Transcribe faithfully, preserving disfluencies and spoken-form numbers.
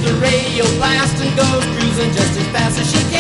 the radio blast and goes cruising just as fast as she can.